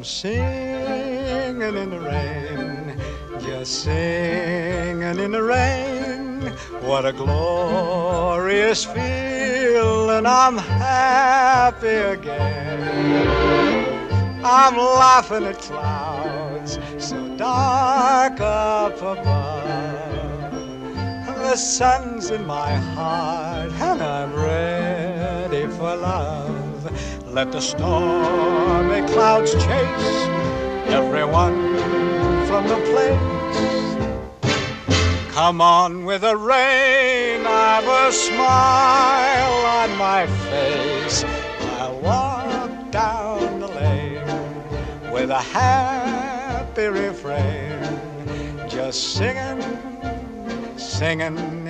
singing in the rain, just singing in the rain. What a glorious feeling, I'm happy again. I'm laughing at clouds so dark up above. The sun's in my heart and I'm ready for love. Let the stormy clouds chase everyone from the place. Come on with the rain, I've a smile on my face. I'll walk down the lane with a happy refrain, just singing, singing